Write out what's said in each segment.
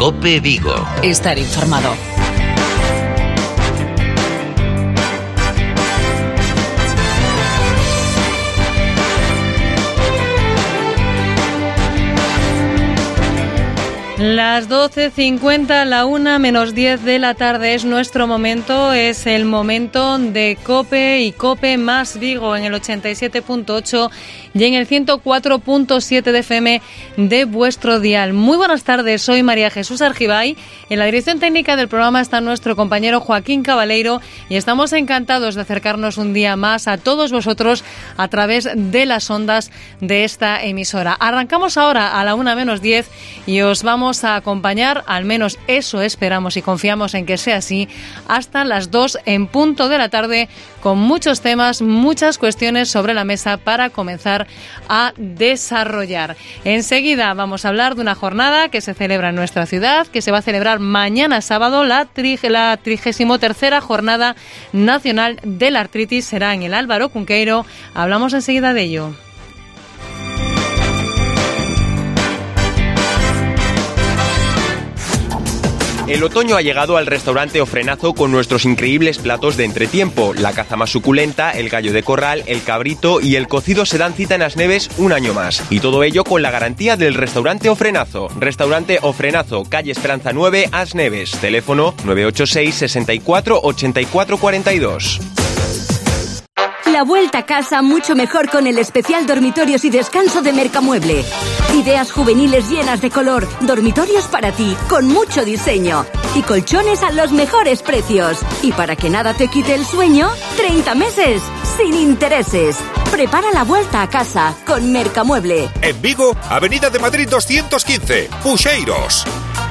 COPE Vigo. Estar informado. Las 12:50, la 1:10 de la tarde es nuestro momento, es el momento de COPE y COPE más Vigo en el 87.8 y en el 104.7 de FM de vuestro dial. Muy buenas tardes, soy María Jesús Argibay. En la dirección técnica del programa está nuestro compañero Joaquín Cabaleiro y estamos encantados de acercarnos un día más a todos vosotros a través de las ondas de esta emisora. Arrancamos ahora a la 1:10 y os vamos a acompañar, al menos eso esperamos y confiamos en que sea así, hasta las 2 en punto de la tarde, con muchos temas, muchas cuestiones sobre la mesa para comenzar a desarrollar. Enseguida vamos a hablar de una jornada que se celebra en nuestra ciudad, que se va a celebrar mañana sábado, la 33ª Jornada Nacional de la Artritis, será en el Álvaro Cunqueiro. Hablamos enseguida de ello. El otoño ha llegado al restaurante Ofrenazo con nuestros increíbles platos de entretiempo. La caza más suculenta, el gallo de corral, el cabrito y el cocido se dan cita en Asneves un año más. Y todo ello con la garantía del restaurante Ofrenazo. Restaurante Ofrenazo, calle Esperanza 9, Asneves. Teléfono 986 64 84 42. La vuelta a casa mucho mejor con el especial Dormitorios y Descanso de Mercamueble. Ideas juveniles llenas de color, dormitorios para ti, con mucho diseño y colchones a los mejores precios. Y para que nada te quite el sueño, 30 meses sin intereses. Prepara la vuelta a casa con Mercamueble. En Vigo, Avenida de Madrid 215, Puxeiros.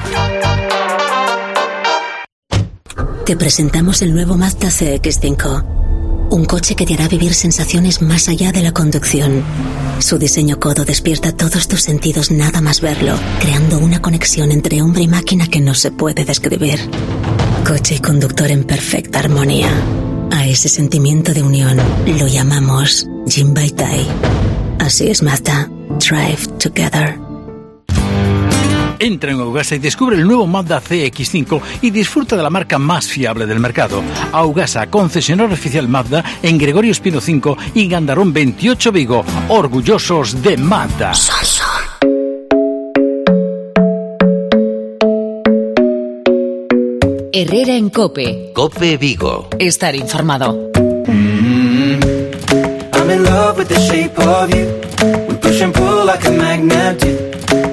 Te presentamos el nuevo Mazda CX-5. Un coche que te hará vivir sensaciones más allá de la conducción. Su diseño codo despierta todos tus sentidos nada más verlo, creando una conexión entre hombre y máquina que no se puede describir. Coche y conductor en perfecta armonía. A ese sentimiento de unión lo llamamos Jinbaitai. Así es Mazda. Drive together. Entra en Augasa y descubre el nuevo Mazda CX-5 y disfruta de la marca más fiable del mercado. Augasa, concesionario oficial Mazda en Gregorio Espino 5 y Gandarón 28 Vigo. Orgullosos de Mazda. Herrera en COPE. COPE Vigo. Estar informado. I'm in love with the shape of you. We push and pull like a magnet do.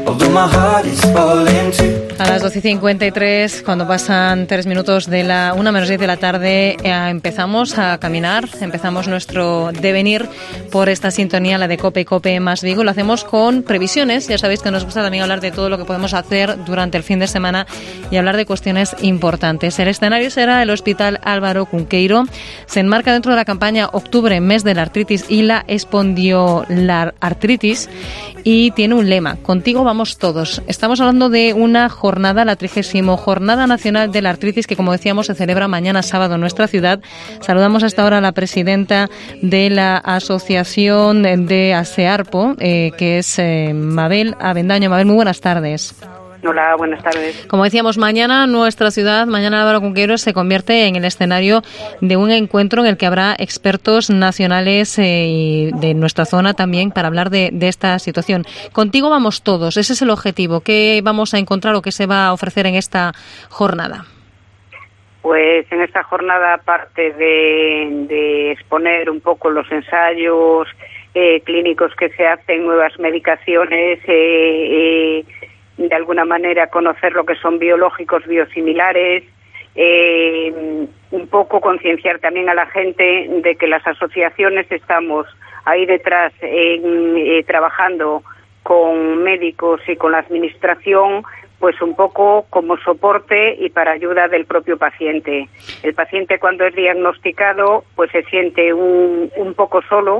A las 12:53, cuando pasan 3 minutos de la 1:10 de la tarde, empezamos a caminar, empezamos nuestro devenir por esta sintonía, la de COPE y COPE más Vigo. Lo hacemos con previsiones, ya sabéis que nos gusta también hablar de todo lo que podemos hacer durante el fin de semana y hablar de cuestiones importantes. El escenario será el Hospital Álvaro Cunqueiro. Se enmarca dentro de la campaña Octubre, mes de la artritis y la espondioartritis, y tiene un lema: contigo vamos todos. Estamos hablando de una jornada, la 30ª Jornada Nacional de la Artritis, que, como decíamos, se celebra mañana sábado en nuestra ciudad. Saludamos hasta ahora a la presidenta de la Asociación de ASEARPO, que es Mabel Avendaño. Mabel, muy buenas tardes. Hola, buenas tardes. Como decíamos, mañana nuestra ciudad, mañana Álvaro Cunqueiro, se convierte en el escenario de un encuentro en el que habrá expertos nacionales y de nuestra zona también para hablar de esta situación. Contigo vamos todos, ese es el objetivo. ¿Qué vamos a encontrar o qué se va a ofrecer en esta jornada? Pues en esta jornada, aparte de exponer un poco los ensayos clínicos que se hacen, nuevas medicaciones, de alguna manera conocer lo que son biológicos biosimilares, un poco concienciar también a la gente de que las asociaciones estamos ahí detrás trabajando con médicos y con la administración, pues un poco como soporte y para ayuda del propio paciente. El paciente, cuando es diagnosticado, pues se siente un poco solo.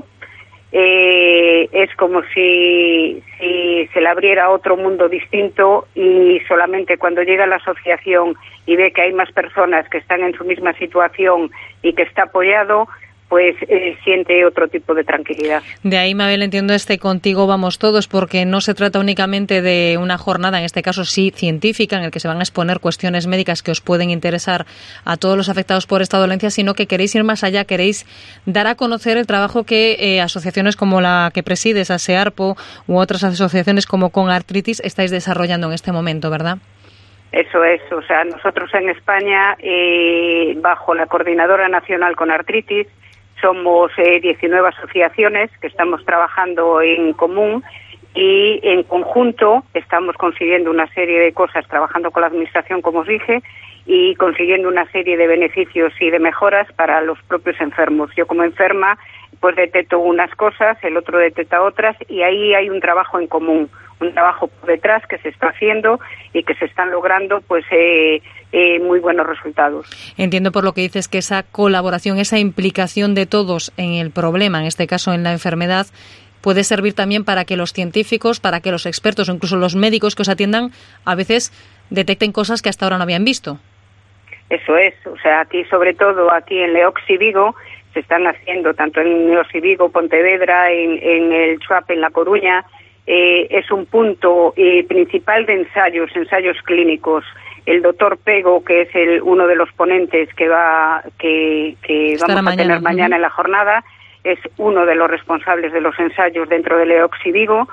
Es como si se le abriera otro mundo distinto, y solamente cuando llega a la asociación y ve que hay más personas que están en su misma situación y que está apoyado, pues siente otro tipo de tranquilidad. De ahí, Mabel, entiendo contigo vamos todos, porque no se trata únicamente de una jornada, en este caso sí científica, en el que se van a exponer cuestiones médicas que os pueden interesar a todos los afectados por esta dolencia, sino que queréis ir más allá, queréis dar a conocer el trabajo que asociaciones como la que presides, ASEARPO, u otras asociaciones como Con Artritis, estáis desarrollando en este momento, ¿verdad? Eso es, o sea, nosotros en España, bajo la Coordinadora Nacional con Artritis, somos 19 asociaciones que estamos trabajando en común y en conjunto estamos consiguiendo una serie de cosas, trabajando con la Administración, como os dije, y consiguiendo una serie de beneficios y de mejoras para los propios enfermos. Yo como enferma pues detecto unas cosas, el otro detecta otras, y ahí hay un trabajo en común, un trabajo por detrás que se está haciendo y que se están logrando pues muy buenos resultados. Entiendo por lo que dices que esa colaboración, esa implicación de todos en el problema, en este caso en la enfermedad, puede servir también para que los científicos, para que los expertos o incluso los médicos que os atiendan a veces detecten cosas que hasta ahora no habían visto. Eso es, o sea, aquí sobre todo aquí en Leox y Vigo se están haciendo, tanto en Leox y Vigo, Pontevedra, en el CHUAP, en La Coruña, es un punto principal de ensayos clínicos. El doctor Pego, que es uno de los ponentes que vamos a tener mañana en la jornada, es uno de los responsables de los ensayos dentro de Leox y Vigo,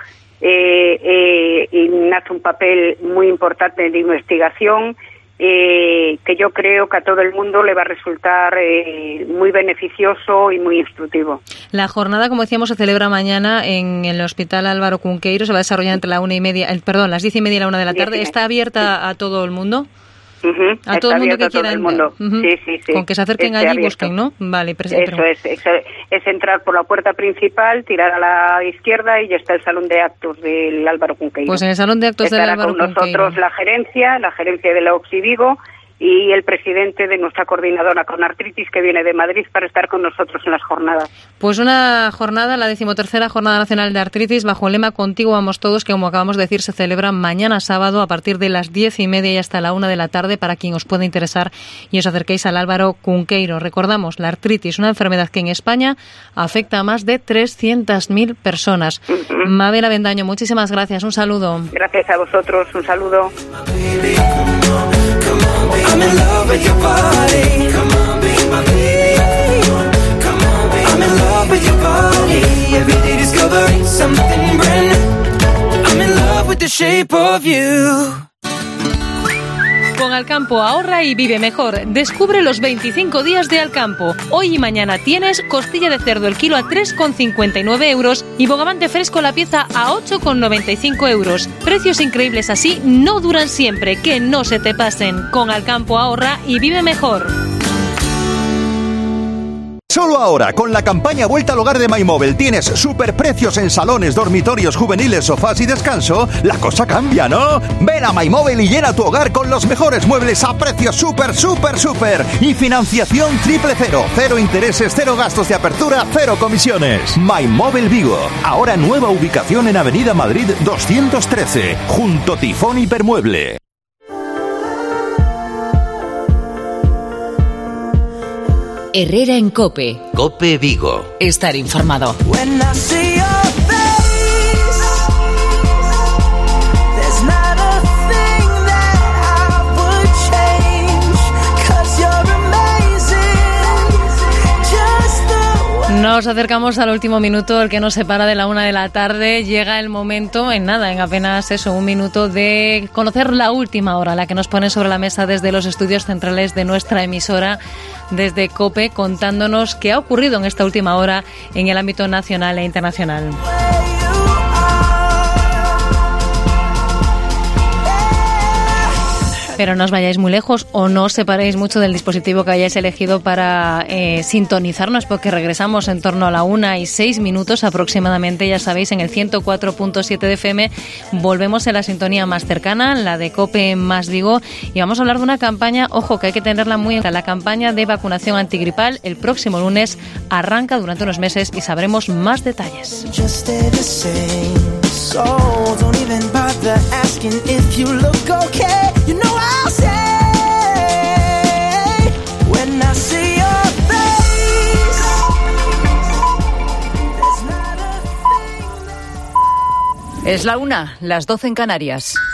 y hace un papel muy importante de investigación, que yo creo que a todo el mundo le va a resultar muy beneficioso y muy instructivo. La jornada, como decíamos, se celebra mañana en el Hospital Álvaro Cunqueiro, se va a desarrollar entre las 10:30 y la 1 de la tarde. ¿Está abierta a todo el mundo? Uh-huh. A todo el mundo que quiera entrar. Uh-huh. Sí. Con que se acerquen allí y busquen, ¿no? Vale, eso es entrar por la puerta principal, tirar a la izquierda y ya está el salón de actos del Álvaro Cunqueiro. Pues en el salón de actos del Álvaro Cunqueiro. Estará con nosotros la gerencia de la Oxi Vigo y el presidente de nuestra coordinadora con artritis, que viene de Madrid para estar con nosotros en las jornadas. Pues una jornada, la 13ª Jornada Nacional de Artritis, bajo el lema Contigo vamos todos, que como acabamos de decir se celebra mañana sábado a partir de las 10:30 y hasta la 1 de la tarde, para quien os pueda interesar y os acerquéis al Álvaro Cunqueiro. Recordamos, la artritis, una enfermedad que en España afecta a más de 300.000 personas. Uh-huh. Mabel Avendaño, muchísimas gracias, un saludo. Gracias a vosotros, un saludo. I'm in love with your body. Come on, be my baby. Come on, be I'm in love with your body. Every day discovering something brand new. I'm in love with the shape of you. Con Alcampo ahorra y vive mejor. Descubre los 25 días de Alcampo. Hoy y mañana tienes costilla de cerdo el kilo a 3,59 euros y bogavante fresco la pieza a 8,95 euros. Precios increíbles así no duran siempre, que no se te pasen. Con Alcampo ahorra y vive mejor. Solo ahora, con la campaña Vuelta al Hogar de MyMóvil, tienes superprecios en salones, dormitorios, juveniles, sofás y descanso. La cosa cambia, ¿no? Ven a MyMóvil y llena tu hogar con los mejores muebles a precios súper y financiación 000. Cero intereses, cero gastos de apertura, cero comisiones. MyMóvil Vigo. Ahora nueva ubicación en Avenida Madrid 213, junto Tifón Hipermueble. Herrera en COPE. COPE Vigo. Estar informado. Nos acercamos al último minuto, el que nos separa de la 1 de la tarde. Llega el momento, en apenas un minuto, de conocer la última hora, la que nos pone sobre la mesa desde los estudios centrales de nuestra emisora, desde COPE, contándonos qué ha ocurrido en esta última hora en el ámbito nacional e internacional. Pero no os vayáis muy lejos o no os separéis mucho del dispositivo que hayáis elegido para sintonizarnos, porque regresamos en torno a la 1:06 aproximadamente, ya sabéis, en el 104.7 de FM. Volvemos en la sintonía más cercana, la de COPE más Vigo, y vamos a hablar de una campaña, ojo, que hay que tenerla muy en cuenta. La campaña de vacunación antigripal el próximo lunes arranca durante unos meses y sabremos más detalles. So don't even bother asking if you look okay. You know I'll say when I see your face, Es la 1, las 12 en Canarias.